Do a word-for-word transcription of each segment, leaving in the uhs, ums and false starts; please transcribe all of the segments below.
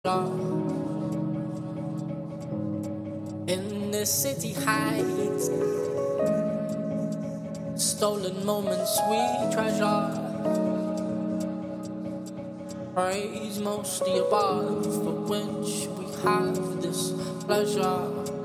In the city heights, stolen moments we treasure. Praise mostly above, for which we have this pleasure.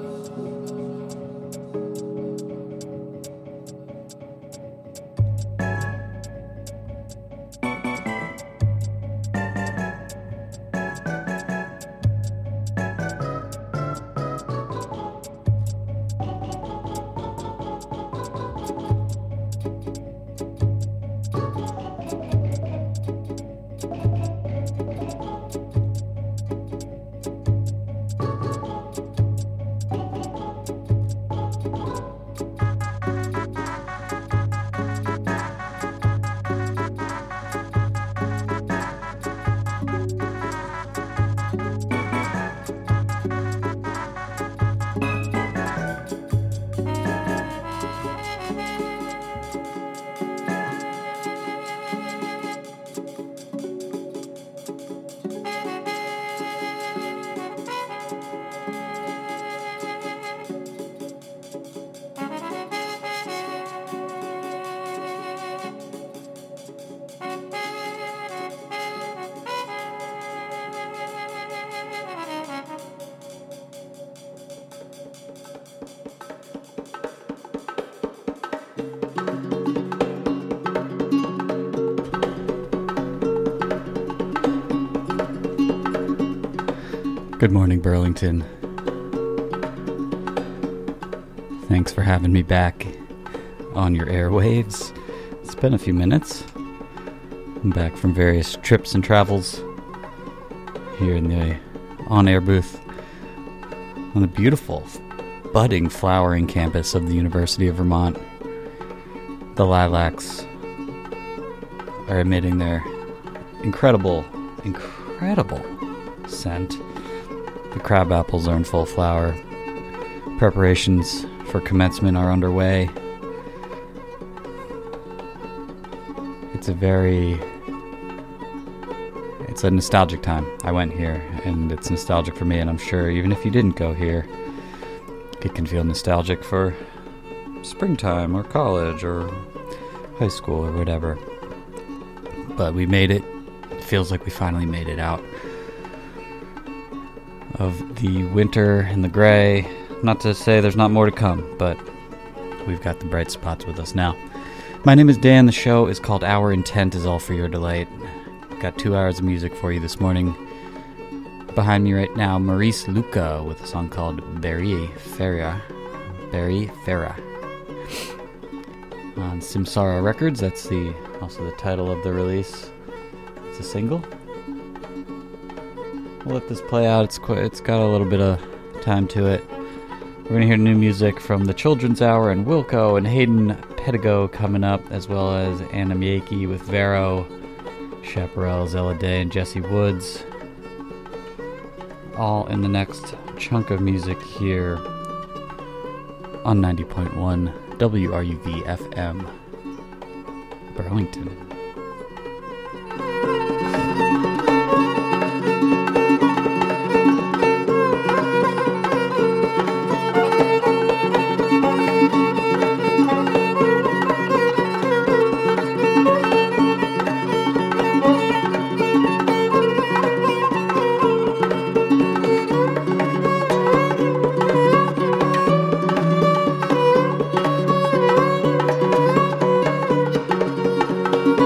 Good morning, Burlington. Thanks for having me back on your airwaves. It's been a few minutes. I'm back from various trips and travels here in the on-air booth on the beautiful, budding, flowering campus of the University of Vermont. The lilacs are emitting their incredible, incredible scent. The crab apples are in full flower. Preparations for commencement are underway. It's a very... It's a nostalgic time. I went here, and it's nostalgic for me, and I'm sure even if you didn't go here, it can feel nostalgic for springtime, or college, or high school, or whatever. But we made it. It feels like we finally made it out of the winter and the gray. Not to say there's not more to come, but we've got the bright spots with us now. My name is Dan. The show is called Our Intent Is All For Your Delight. Got two hours of music for you this morning. Behind me right now, Maurice Luca with a song called Berry Ferra. Berry Ferra. On Simsara Records, that's the also the title of the release. It's a single. We'll let this play out. It's quite, it's got a little bit of time to it. We're going to hear new music from the Children's Hour and Wilco and Hayden Pedigo coming up, as well as Anna Mieki with Vero, Chaparral, Zella Day, and Jesse Woods. All in the next chunk of music here on ninety point one W R U V F M, Burlington. Thank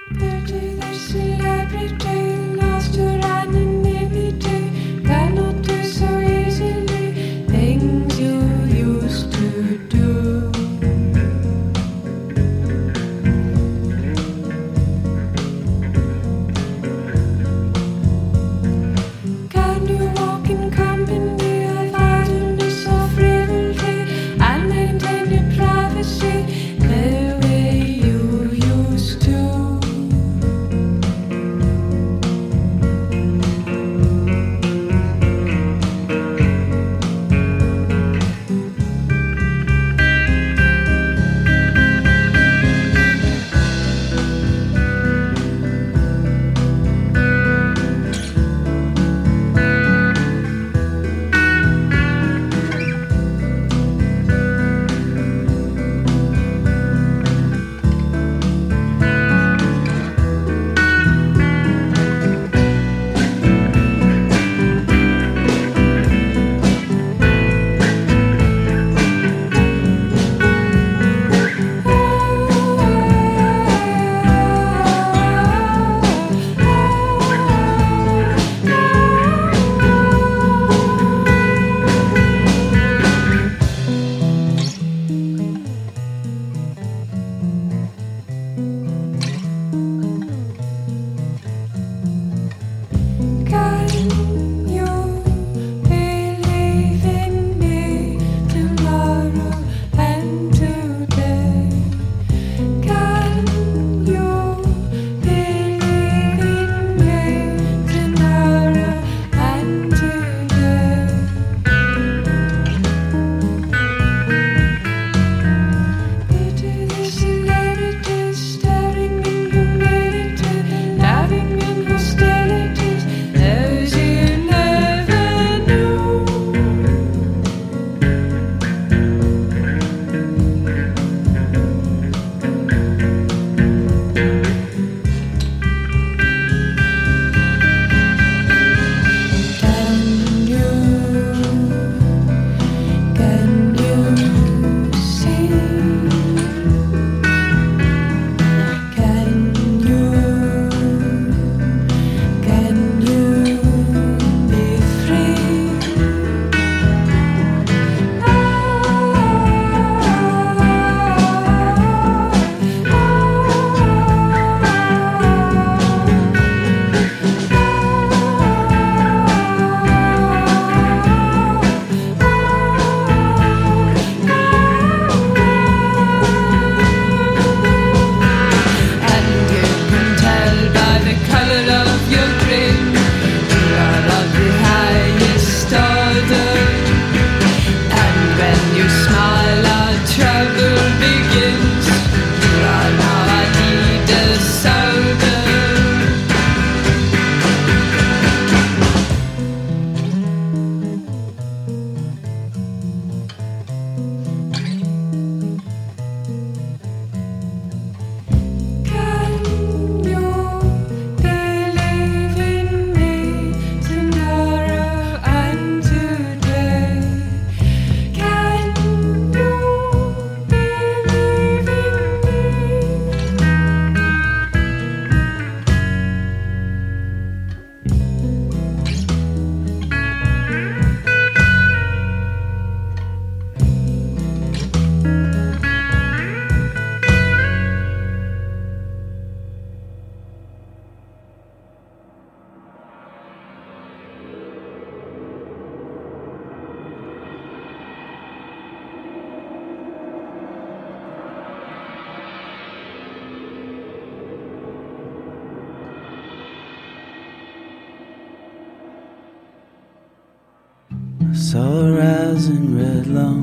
Saw a rising red lung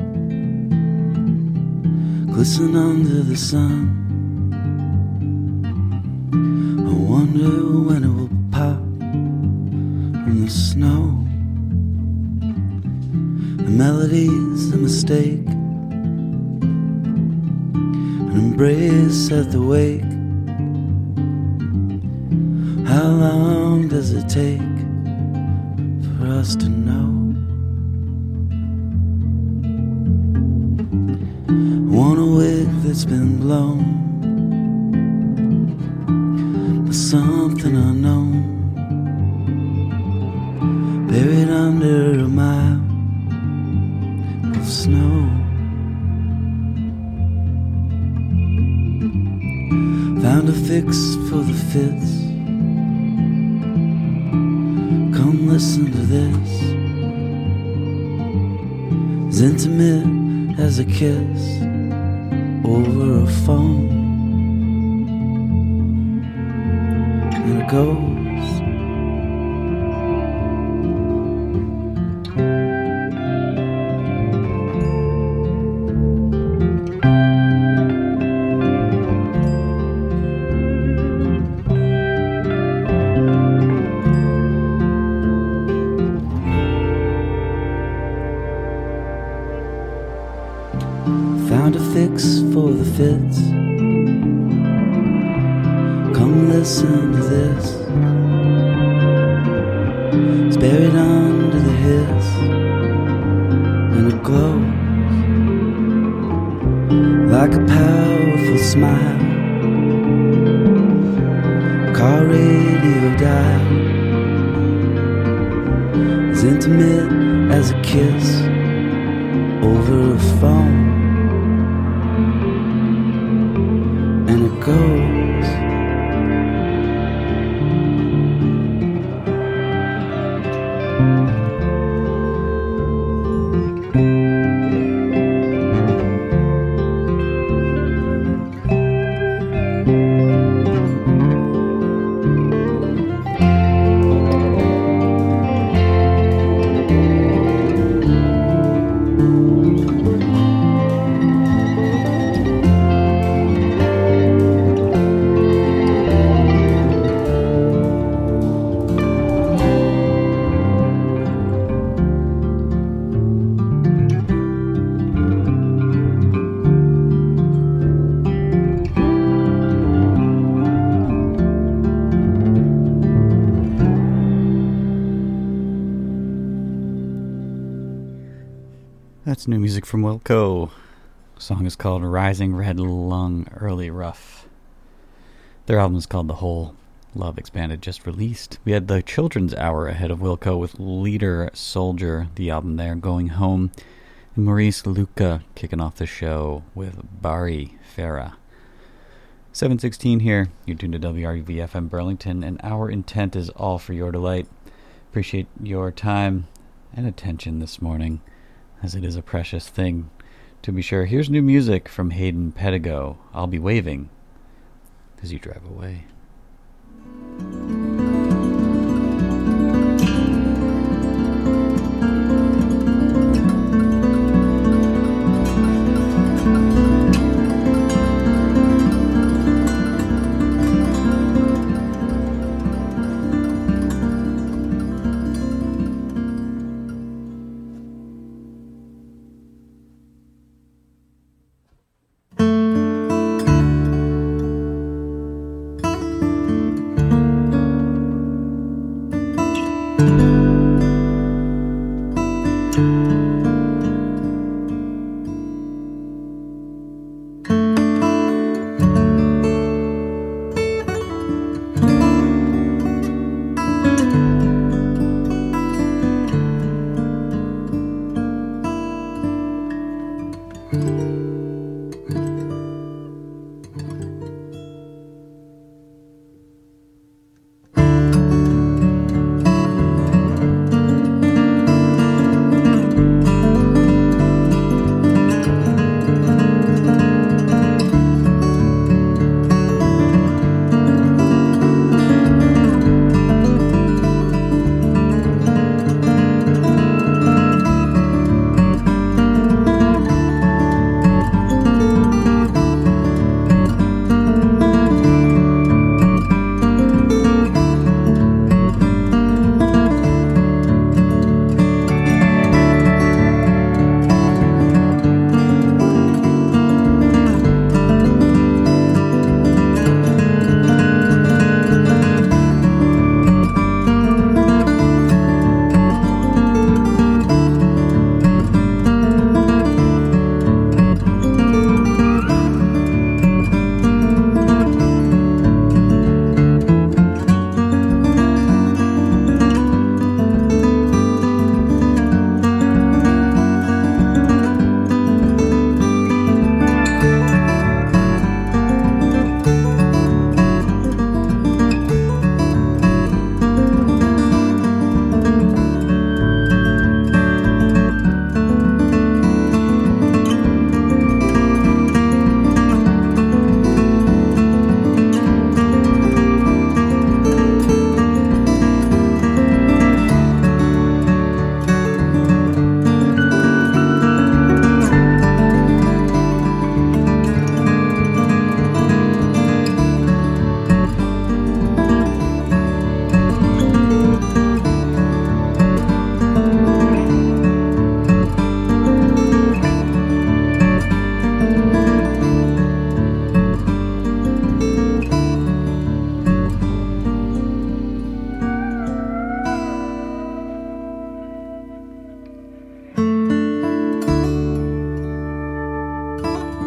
glisten under the sun. I wonder when it will pop in the snow. The melody's a mistake, an embrace at the wake. How long does it take for us to know? Want a wig that's been blown, something unknown, buried under a mile of snow. Found a fix for the fits. Come listen to this. As intimate as a kiss over a phone. And it goes. Found a fix for the fits. Come listen to this. It's buried under the hiss, and it glows like a powerful smile. Car radio dial, as intimate as a kiss over a phone. And it goes. That's new music from Wilco. The song is called Rising Red Lung Early Rough. Their album is called The Whole. Love Expanded, just released. We had the Children's Hour ahead of Wilco with Leader Soldier, the album there, Going Home. And Maurice Luca kicking off the show with Bari Farah. seven sixteen here. You're tuned to W R U V F M Burlington, and our intent is all for your delight. Appreciate your time and attention this morning, as it is a precious thing, to be sure. Here's new music from Hayden Pedigo. I'll be waving as you drive away.